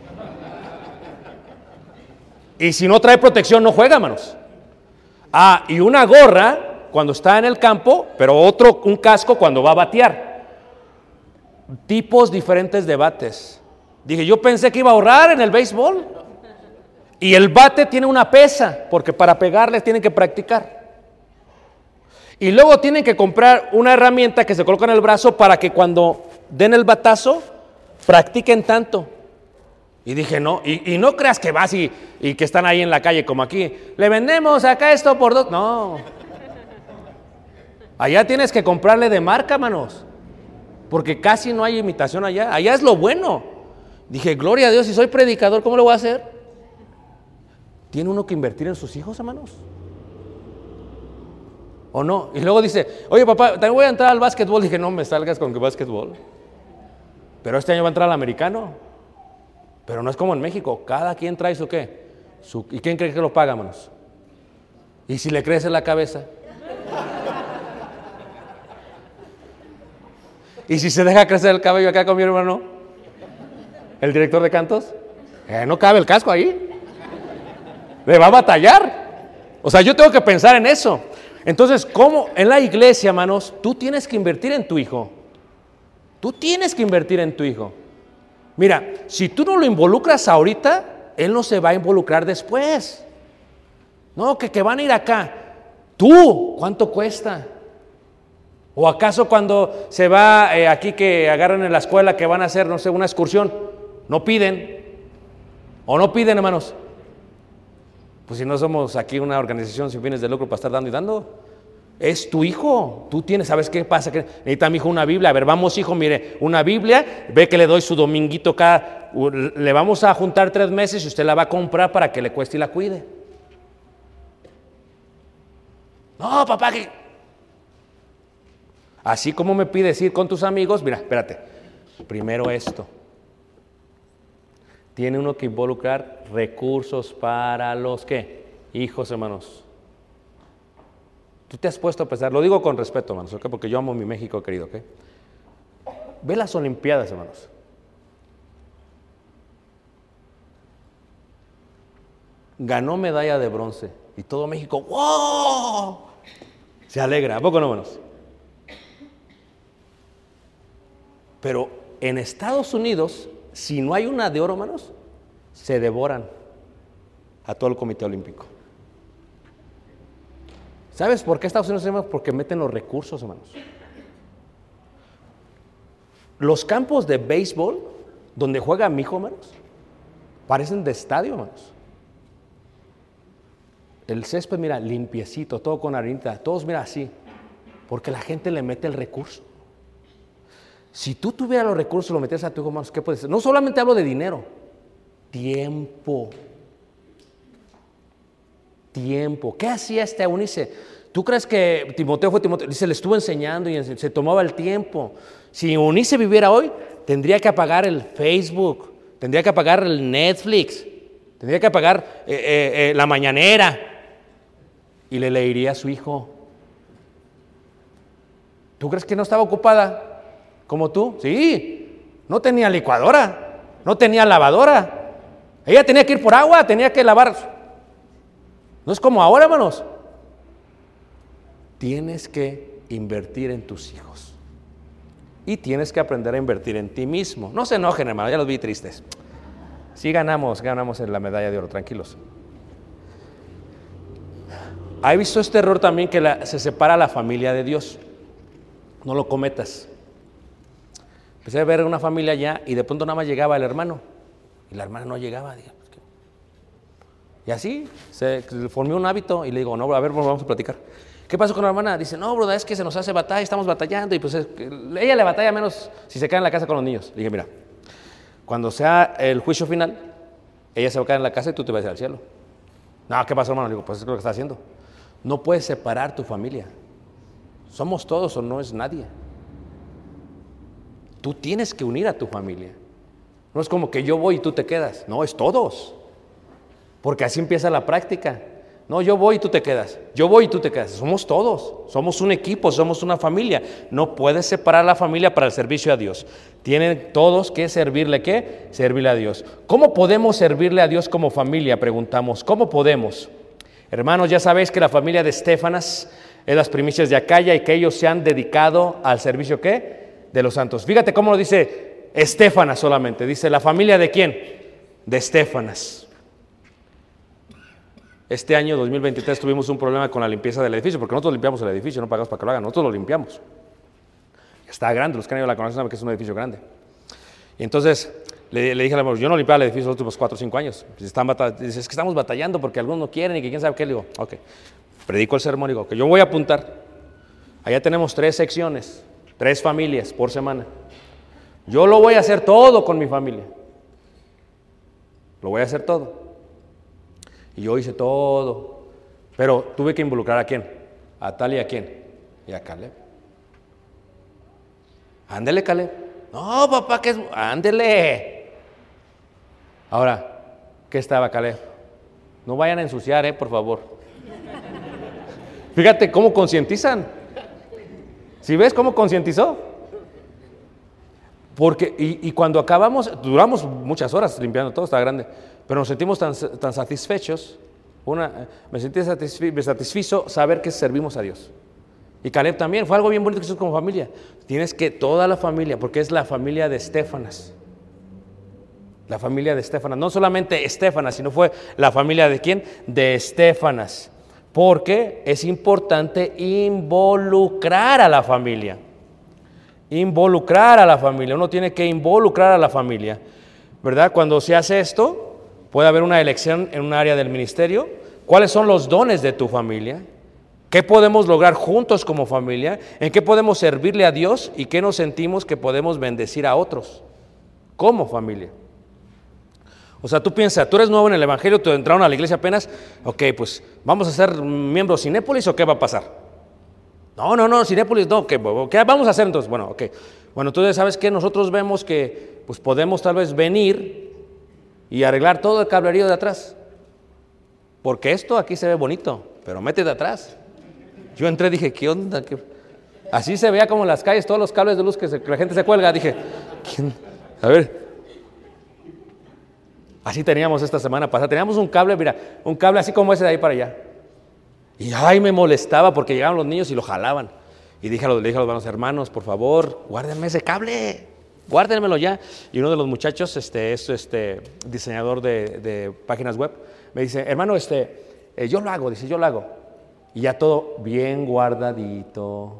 Y si no trae protección, no juega, hermanos. Ah, y una gorra cuando está en el campo, pero otro, un casco cuando va a batear. Tipos diferentes de bates. Dije, yo pensé que iba a ahorrar en el béisbol. Y el bate tiene una pesa, porque para pegarles tienen que practicar. Y luego tienen que comprar una herramienta que se coloca en el brazo para que cuando den el batazo, practiquen tanto. Y dije, no, y, y no creas que vas y, y que están ahí en la calle como aquí. Le vendemos acá esto por dos. No. Allá tienes que comprarle de marca, manos. Porque casi no hay imitación allá. Allá es lo bueno. Dije, gloria a Dios, si soy predicador, ¿cómo lo voy a hacer? ¿Tiene uno que invertir en sus hijos, hermanos? ¿O no? Y luego dice, oye papá, también voy a entrar al básquetbol. Dije, no me salgas con que básquetbol. Pero este año va a entrar al americano. Pero no es como en México, cada quien trae su qué. Su, ¿Y quién cree que lo paga, hermanos? ¿Y si le crece la cabeza? ¿Y si se deja crecer el cabello acá con mi hermano? ¿El director de cantos? Eh, no cabe el casco ahí. Le va a batallar. O sea, yo tengo que pensar en eso. Entonces, ¿cómo? En la iglesia, hermanos, tú tienes que invertir en tu hijo. Tú tienes que invertir en tu hijo. Mira, si tú no lo involucras ahorita, él no se va a involucrar después. No, que, que van a ir acá. Tú, ¿cuánto cuesta? ¿O acaso cuando se va eh, aquí que agarran en la escuela que van a hacer, no sé, una excursión, no piden? ¿O no piden, hermanos? Pues si no somos aquí una organización sin fines de lucro para estar dando y dando. Es tu hijo, tú tienes, ¿sabes qué pasa? Que necesita mi hijo una Biblia. A ver, vamos hijo, mire, una Biblia, ve que le doy su dominguito cada, le vamos a juntar tres meses y usted la va a comprar para que le cueste y la cuide. No, papá, que... Así como me pides ir con tus amigos, mira, espérate, primero esto. Tiene uno que involucrar recursos para los, ¿qué? Hijos, hermanos. Tú te has puesto a pensar, lo digo con respeto, hermanos, ¿okay? Porque yo amo mi México querido, ¿ok? Ve las Olimpiadas, hermanos. Ganó medalla de bronce y todo México, ¡wow! Se alegra, ¿a poco no, hermanos? Pero en Estados Unidos, si no hay una de oro, hermanos, se devoran a todo el Comité Olímpico. ¿Sabes por qué Estados Unidos se llama? Porque meten los recursos, hermanos. Los campos de béisbol donde juega mi hijo, hermanos, parecen de estadio, hermanos. El césped, mira, limpiecito, todo con arenita, todos, mira, así, porque la gente le mete el recurso. Si tú tuvieras los recursos, lo metes a tu hijo, hermanos, ¿qué puedes hacer? No solamente hablo de dinero, tiempo. Tiempo. ¿Qué hacía este Eunice? ¿Tú crees que Timoteo fue Timoteo? Dice, le estuvo enseñando y se tomaba el tiempo. Si Eunice viviera hoy, tendría que apagar el Facebook, tendría que apagar el Netflix, tendría que apagar eh, eh, eh, la mañanera y le leería a su hijo. ¿Tú crees que no estaba ocupada como tú? Sí, no tenía licuadora, no tenía lavadora. Ella tenía que ir por agua, tenía que lavar. No es como ahora, hermanos. Tienes que invertir en tus hijos. Y tienes que aprender a invertir en ti mismo. No se enojen, hermanos, ya los vi tristes. Sí ganamos, ganamos en la medalla de oro, tranquilos. ¿Has visto este error también que la, se separa la familia de Dios? No lo cometas. Empecé a ver una familia allá y de pronto nada más llegaba el hermano. Y la hermana no llegaba, digamos. Y así se formó un hábito y le digo, no, a ver, vamos a platicar. ¿Qué pasó con la hermana? Dice, no, broda, es que se nos hace batalla, estamos batallando y pues es, ella le batalla menos si se queda en la casa con los niños. Le dije, mira, cuando sea el juicio final, ella se va a quedar en la casa y tú te vas a ir al cielo. No, ¿qué pasó, hermano? Le digo, pues es lo que está haciendo. No puedes separar tu familia. Somos todos o no es nadie. Tú tienes que unir a tu familia. No es como que yo voy y tú te quedas. No, es todos. Porque así empieza la práctica. No, yo voy y tú te quedas. Yo voy y tú te quedas. Somos todos. Somos un equipo, somos una familia. No puedes separar la familia para el servicio a Dios. Tienen todos que servirle, ¿qué? Servirle a Dios. ¿Cómo podemos servirle a Dios como familia? Preguntamos. ¿Cómo podemos? Hermanos, ya sabéis que la familia de Estefanas es las primicias de Acaya y que ellos se han dedicado al servicio, ¿qué? De los santos. Fíjate cómo lo dice Estefanas solamente. Dice, ¿la familia de quién? De Estefanas. Este año, dos mil veintitrés, tuvimos un problema con la limpieza del edificio, porque nosotros limpiamos el edificio, no pagamos para que lo hagan, nosotros lo limpiamos. Está grande, los que han ido a la conocen saben que es un edificio grande. Y entonces le, le dije al hermano, yo no limpiaba el edificio los últimos cuatro o cinco años. Están dice, es que estamos batallando porque algunos no quieren y que quién sabe qué. Le digo, ok, predico el sermón, digo, que yo voy a apuntar. Allá tenemos tres secciones, tres familias por semana. Yo lo voy a hacer todo con mi familia. Lo voy a hacer todo. Y yo hice todo. Pero tuve que involucrar a quién. A tal y a quién. Y a Caleb. Ándele, Caleb. No, papá, que es... Ándele. Ahora, ¿qué estaba Caleb? No vayan a ensuciar, eh, por favor. Fíjate cómo concientizan. ¿Sí ves cómo concientizó? Porque, y, y cuando acabamos, duramos muchas horas limpiando todo, estaba grande, pero nos sentimos tan, tan satisfechos. Una, me sentí satisfi, me satisfizo saber que servimos a Dios. Y Caleb también, fue algo bien bonito que hicimos como familia. Tienes que, toda la familia, porque es la familia de Estéfanas. La familia de Estéfanas, no solamente Estéfanas, sino fue la familia de quién, de Estéfanas. Porque es importante involucrar a la familia. Involucrar a la familia, uno tiene que involucrar a la familia, ¿verdad? Cuando se hace esto, puede haber una elección en un área del ministerio. ¿Cuáles son los dones de tu familia? ¿Qué podemos lograr juntos como familia? ¿En qué podemos servirle a Dios? ¿Y qué nos sentimos que podemos bendecir a otros como familia? O sea, tú piensas, tú eres nuevo en el evangelio, te entraron a la iglesia apenas, ok, pues, ¿vamos a ser miembros Cinépolis o qué va a pasar? No, no, no, Cinépolis no, ¿qué, ¿qué vamos a hacer entonces? Bueno, ok, bueno, entonces, ¿sabes qué? Nosotros vemos que, pues, podemos tal vez venir y arreglar todo el cablerío de atrás, porque esto aquí se ve bonito, pero métete atrás. Yo entré y dije, ¿qué onda? ¿Qué? Así se veía como en las calles, todos los cables de luz que, se, que la gente se cuelga, dije, ¿quién? A ver... Así teníamos esta semana pasada, teníamos un cable, mira, un cable así como ese de ahí para allá. Y ay, me molestaba porque llegaban los niños y lo jalaban. Y dije a los, le dije a los hermanos, hermanos, por favor, guárdenme ese cable, guárdenmelo ya. Y uno de los muchachos, este, es este, diseñador de, de páginas web, me dice, hermano, este, eh, yo lo hago, dice, yo lo hago. Y ya todo bien guardadito.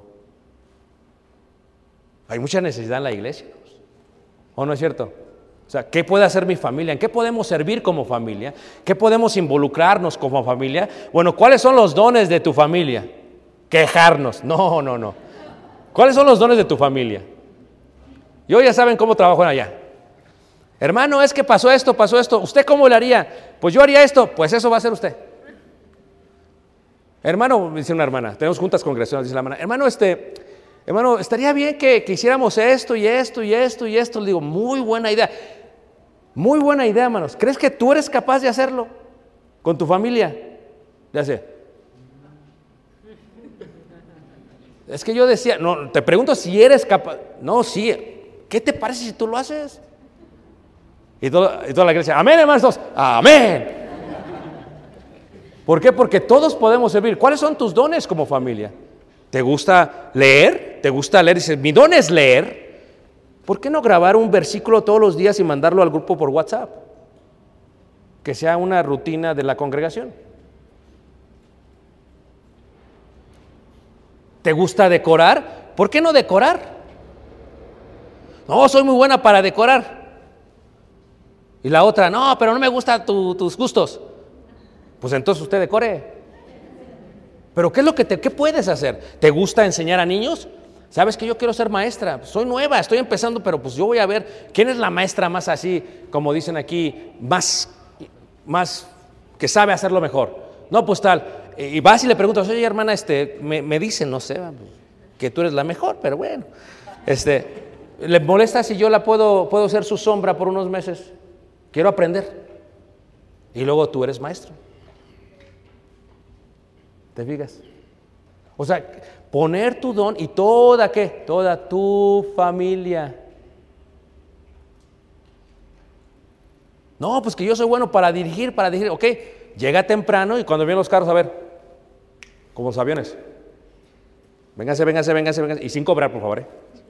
Hay mucha necesidad en la iglesia, ¿o no es cierto? O sea, ¿qué puede hacer mi familia? ¿En qué podemos servir como familia? ¿Qué podemos involucrarnos como familia? Bueno, ¿cuáles son los dones de tu familia? Quejarnos. No, no, no. ¿Cuáles son los dones de tu familia? Y hoy ya saben cómo trabajan allá. Hermano, es que pasó esto, pasó esto. ¿Usted cómo le haría? Pues yo haría esto. Pues eso va a hacer usted. Hermano, dice una hermana, tenemos juntas congregaciones, dice la hermana, hermano, este... Hermano, estaría bien que, que hiciéramos esto y esto y esto y esto. Le digo, muy buena idea. Muy buena idea, hermanos. ¿Crees que tú eres capaz de hacerlo con tu familia? Ya sé. Es que yo decía, no, te pregunto si eres capaz. No, sí. ¿Qué te parece si tú lo haces? Y, todo, y toda la iglesia, amén, hermanos. Amén. ¿Por qué? Porque todos podemos servir. ¿Cuáles son tus dones como familia? ¿Te gusta leer? ¿Te gusta leer? Dices, mi don es leer. ¿Por qué no grabar un versículo todos los días y mandarlo al grupo por WhatsApp? Que sea una rutina de la congregación. ¿Te gusta decorar? ¿Por qué no decorar? No, soy muy buena para decorar. Y la otra, no, pero no me gustan tu, tus gustos. Pues entonces usted decore. Pero ¿qué es lo que te, qué puedes hacer? ¿Te gusta enseñar a niños? ¿Sabes que yo quiero ser maestra? Soy nueva, estoy empezando, pero pues yo voy a ver quién es la maestra más así, como dicen aquí, más, más que sabe hacerlo mejor. No, pues tal. Y vas y le preguntas, oye hermana, este, me, me dicen, no sé, que tú eres la mejor, pero bueno. Este, ¿le molesta si yo la puedo, puedo ser su sombra por unos meses? Quiero aprender. Y luego tú eres maestro. ¿Te fijas? O sea, poner tu don y toda, ¿qué? Toda tu familia. No, pues que yo soy bueno para dirigir, para dirigir. Ok, llega temprano y cuando vienen los carros, a ver, como los aviones. Véngase, véngase, véngase, véngase. Y sin cobrar, por favor. ¿eh?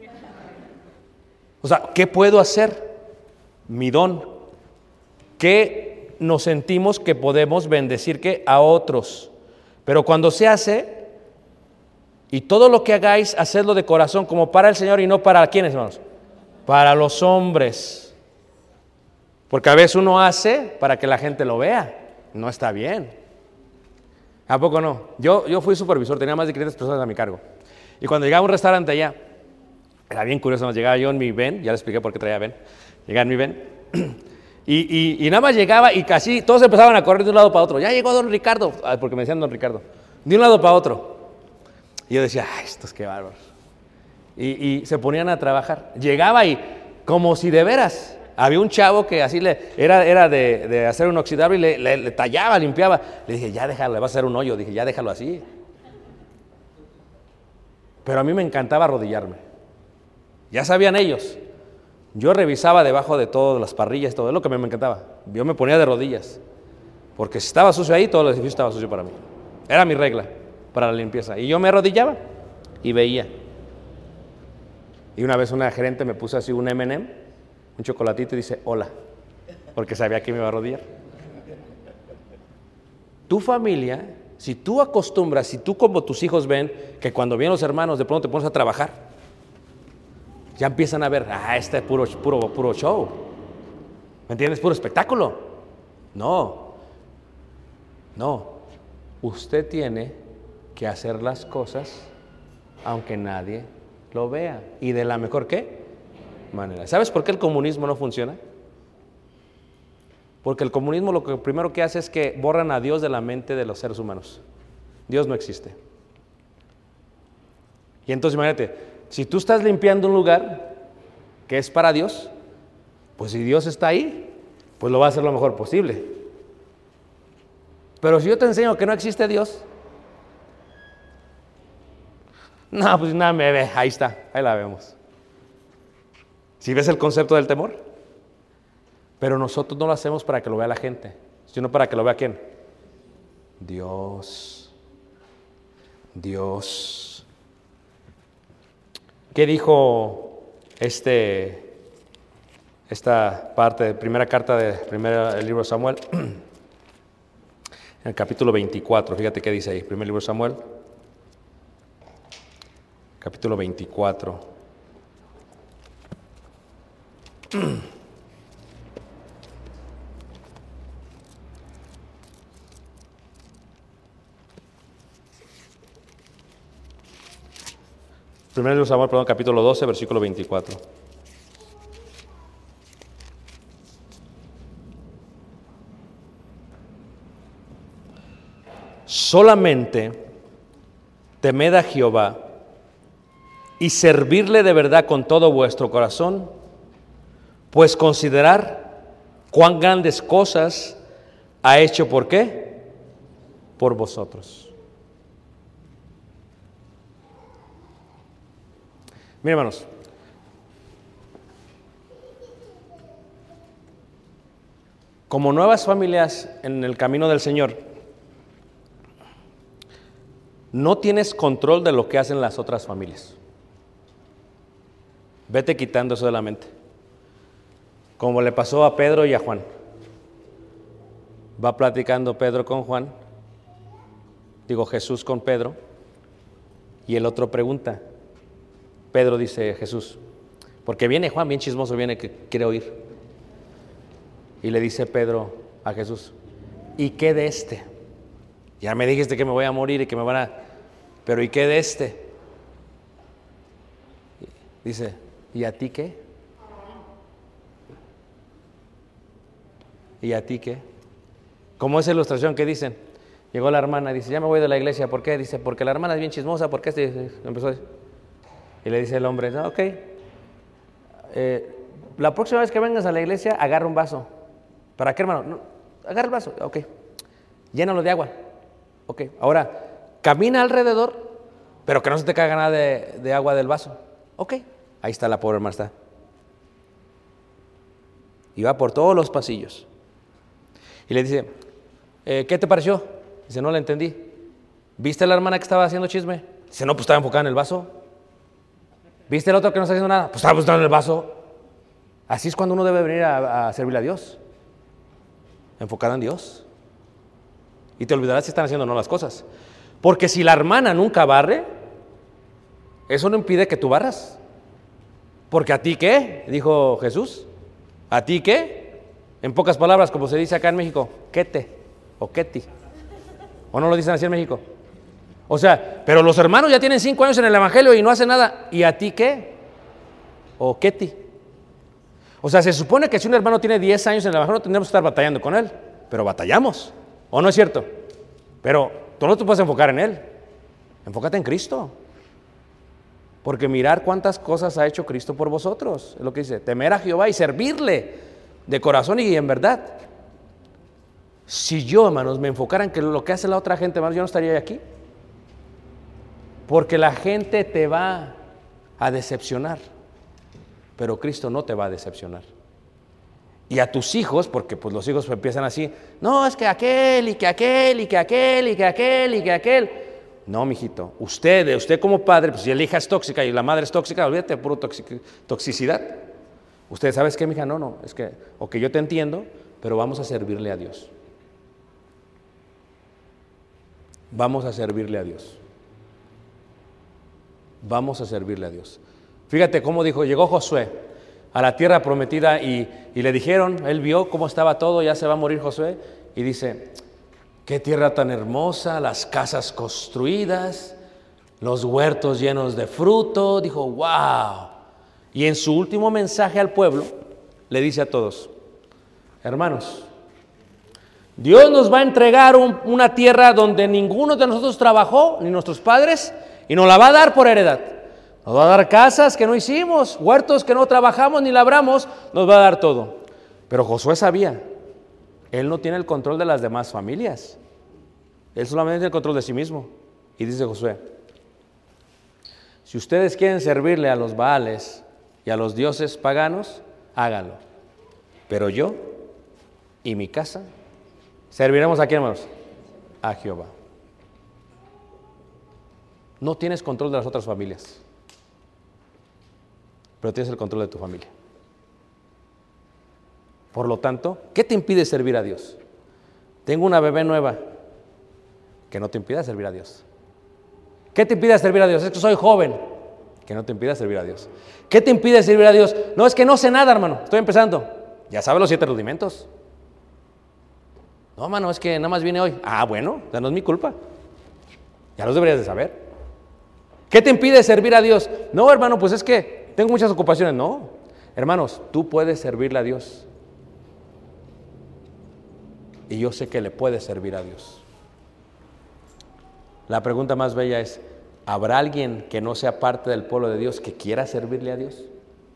O sea, ¿qué puedo hacer? Mi don. ¿Qué nos sentimos que podemos bendecir que a otros? Pero cuando se hace, y todo lo que hagáis, hacedlo de corazón, como para el Señor y no para ¿quiénes, hermanos? Para los hombres. Porque a veces uno hace para que la gente lo vea. No está bien. ¿A poco no? Yo, yo fui supervisor, tenía más de quinientas personas a mi cargo. Y cuando llegaba a un restaurante allá, era bien curioso, nos llegaba yo en mi van, ya les expliqué por qué traía van, llegaba en mi van, Y, y, y nada más llegaba y casi todos empezaban a correr de un lado para otro. Ya llegó don Ricardo, ah, porque me decían don Ricardo. De un lado para otro. Y yo decía, ay, estos qué bárbaros. Y, y se ponían a trabajar. Llegaba y como si de veras. Había un chavo que así le era, era de, de acero inoxidable y le, le, le tallaba, limpiaba. Le dije, ya déjalo, le vas a hacer un hoyo. Dije, ya déjalo así. Pero a mí me encantaba arrodillarme. Ya sabían ellos. Yo revisaba debajo de todas las parrillas, todo es lo que me, me encantaba. Yo me ponía de rodillas. Porque si estaba sucio ahí, todo el edificio estaba sucio para mí. Era mi regla para la limpieza. Y yo me arrodillaba y veía. Y una vez una gerente me puso así un eme ene eme, un chocolatito y dice, hola, porque sabía que me iba a arrodillar. Tu familia, si tú acostumbras, si tú como tus hijos ven que cuando vienen los hermanos de pronto te pones a trabajar, ya empiezan a ver, ah, este es puro, puro, puro show. ¿Me entiendes? Puro espectáculo. No, no. Usted tiene que hacer las cosas aunque nadie lo vea. ¿Y de la mejor qué? Manera. ¿Sabes por qué el comunismo no funciona? Porque el comunismo lo que primero que hace es que borran a Dios de la mente de los seres humanos. Dios no existe. Y entonces imagínate, si tú estás limpiando un lugar que es para Dios, pues si Dios está ahí, pues lo va a hacer lo mejor posible. Pero si yo te enseño que no existe Dios, no, pues nada me ve, ahí está, ahí la vemos. ¿Sí ves el concepto del temor? Pero nosotros no lo hacemos para que lo vea la gente, sino para que lo vea ¿quién? Dios. Dios. ¿Qué dijo este, esta parte de primera carta del primer libro de Samuel? En el capítulo veinticuatro, fíjate qué dice ahí, primer libro de Samuel, capítulo veinticuatro. Primer libro de Samuel, perdón, capítulo doce, versículo veinticuatro. Solamente temed a Jehová y servirle de verdad con todo vuestro corazón, pues considerar cuán grandes cosas ha hecho, ¿por qué? Por vosotros. Miren, hermanos, como nuevas familias en el camino del Señor, no tienes control de lo que hacen las otras familias. Vete quitando eso de la mente. Como le pasó a Pedro y a Juan. Va platicando Pedro con Juan, digo Jesús con Pedro, y el otro pregunta. Pedro dice, Jesús, porque viene Juan, bien chismoso, viene que quiere oír. Y le dice Pedro a Jesús, ¿y qué de este? Ya me dijiste que me voy a morir y que me van a... Pero ¿y qué de este? Dice, ¿y a ti qué? ¿Y a ti qué? Como esa ilustración que dicen, llegó la hermana y dice, ya me voy de la iglesia, ¿por qué? Dice, porque la hermana es bien chismosa, ¿por qué? Este? Empezó a decir. Y le dice el hombre, no, ok, eh, la próxima vez que vengas a la iglesia, agarra un vaso. ¿Para qué, hermano? No, agarra el vaso, ok, llénalo de agua. Ok, ahora, camina alrededor, pero que no se te caiga nada de, de agua del vaso. Ok, ahí está la pobre hermana, está. Y va por todos los pasillos. Y le dice, eh, ¿qué te pareció? Dice, no la entendí. ¿Viste a la hermana que estaba haciendo chisme? Dice, no, pues estaba enfocada en el vaso. ¿Viste el otro que no está haciendo nada? Pues estaba buscando en el vaso. Así es cuando uno debe venir a, a servirle a Dios. Enfocado en Dios. Y te olvidarás si están haciendo o no las cosas. Porque si la hermana nunca barre, eso no impide que tú barras. Porque ¿a ti qué? Dijo Jesús. ¿A ti qué? En pocas palabras, como se dice acá en México, ¿quete? O queti. ¿O no lo dicen así en México? O sea, pero los hermanos ya tienen cinco años en el evangelio y no hacen nada. ¿Y a ti qué? ¿O queti? O sea, se supone que si un hermano tiene diez años en el evangelio, no tendremos que estar batallando con él, pero batallamos, ¿o no es cierto? Pero tú no te puedes enfocar en él, enfócate en Cristo. Porque mirar cuántas cosas ha hecho Cristo por vosotros, es lo que dice, temer a Jehová y servirle de corazón y en verdad. Si yo, hermanos, me enfocara en que lo que hace la otra gente, hermanos, yo no estaría aquí. Porque la gente te va a decepcionar, pero Cristo no te va a decepcionar. Y a tus hijos, porque pues los hijos empiezan así, no, es que aquel, y que aquel, y que aquel, y que aquel, y que aquel. No, mijito, usted, usted como padre, pues si la hija es tóxica y la madre es tóxica, olvídate de puro toxic, toxicidad. Usted, ¿sabes qué, mija? No, no, es que, ok, yo te entiendo, pero vamos a servirle a Dios. Vamos a servirle a Dios. Vamos a servirle a Dios. Fíjate cómo dijo, llegó Josué a la tierra prometida y, y le dijeron, él vio cómo estaba todo, ya se va a morir Josué, y dice, qué tierra tan hermosa, las casas construidas, los huertos llenos de fruto. Dijo, wow. Y en su último mensaje al pueblo, le dice a todos, hermanos, Dios nos va a entregar un, una tierra donde ninguno de nosotros trabajó, ni nuestros padres, y nos la va a dar por heredad. Nos va a dar casas que no hicimos, huertos que no trabajamos ni labramos, nos va a dar todo. Pero Josué sabía, él no tiene el control de las demás familias. Él solamente tiene el control de sí mismo. Y dice Josué, si ustedes quieren servirle a los Baales y a los dioses paganos, háganlo. Pero yo y mi casa serviremos a quién, hermanos? A Jehová. No tienes control de las otras familias, pero tienes el control de tu familia. Por lo tanto, ¿qué te impide servir a Dios? Tengo una bebé nueva, que no te impida servir a Dios. ¿Qué te impide servir a Dios? Es que soy joven, que no te impida servir a Dios. ¿Qué te impide servir a Dios? No, es que no sé nada, hermano, estoy empezando. Ya sabes los siete rudimentos. No, hermano, es que nada más vine hoy. Ah, bueno, ya no es mi culpa. Ya los deberías de saber. ¿Qué te impide servir a Dios? No, hermano, pues es que tengo muchas ocupaciones. No, hermanos, tú puedes servirle a Dios. Y yo sé que le puedes servir a Dios. La pregunta más bella es, ¿habrá alguien que no sea parte del pueblo de Dios que quiera servirle a Dios?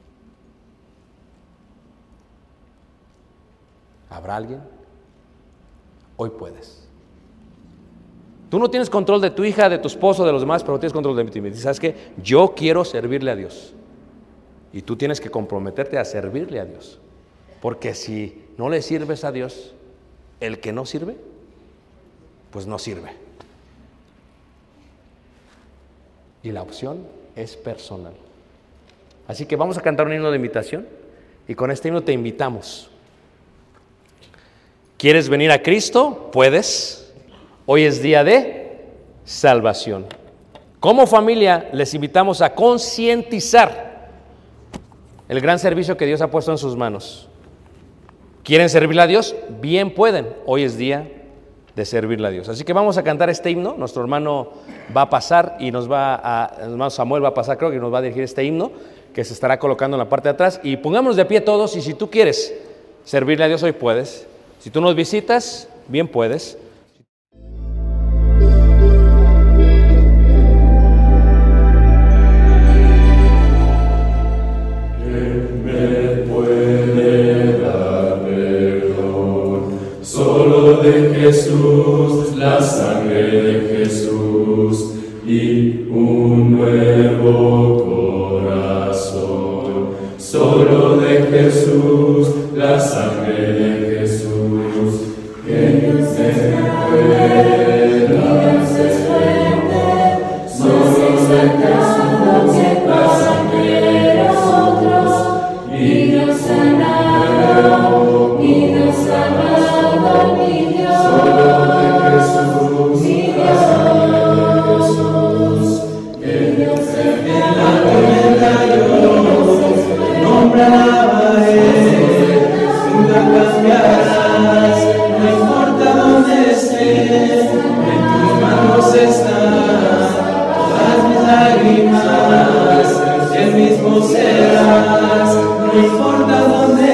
¿Habrá alguien? Hoy puedes. Tú no tienes control de tu hija, de tu esposo, de los demás, pero tienes control de ti mismo. ¿Sabes qué? Yo quiero servirle a Dios. Y tú tienes que comprometerte a servirle a Dios. Porque si no le sirves a Dios, el que no sirve, pues no sirve. Y la opción es personal. Así que vamos a cantar un himno de invitación. Y con este himno te invitamos. ¿Quieres venir a Cristo? Puedes. Hoy es día de salvación. Como familia les invitamos a concientizar el gran servicio que Dios ha puesto en sus manos. ¿Quieren servirle a Dios? Bien pueden. Hoy es día de servirle a Dios. Así que vamos a cantar este himno. Nuestro hermano va a pasar y nos va a, el hermano Samuel va a pasar, creo que nos va a dirigir este himno que se estará colocando en la parte de atrás. Y pongámonos de pie todos y si tú quieres servirle a Dios hoy puedes. Si tú nos visitas, bien puedes. De Jesús, la sangre de Jesús y un nuevo corazón. Solo de Jesús, la sangre de Jesús, que Dios es fuerte, Dios es fuerte, solo de Jesús, la sangre de nosotros, y Dios sanado, y Dios sanado, y solo de Jesús, mi Dios, Jesús, que Dios es en la tormenta yo nombraba Él, nunca cambiarás, no importa dónde estés, en tus manos están todas mis lágrimas, el mismo serás, no importa dónde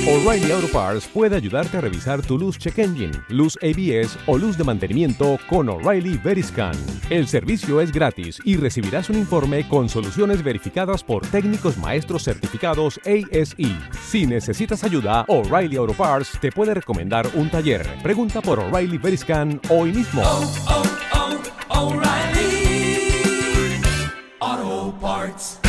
O'Reilly Auto Parts puede ayudarte a revisar tu luz check engine, luz A B S o luz de mantenimiento con O'Reilly Veriscan. El servicio es gratis y recibirás un informe con soluciones verificadas por técnicos maestros certificados A S E. Si necesitas ayuda, O'Reilly Auto Parts te puede recomendar un taller. Pregunta por O'Reilly Veriscan hoy mismo. oh, oh, O'Reilly Auto Parts.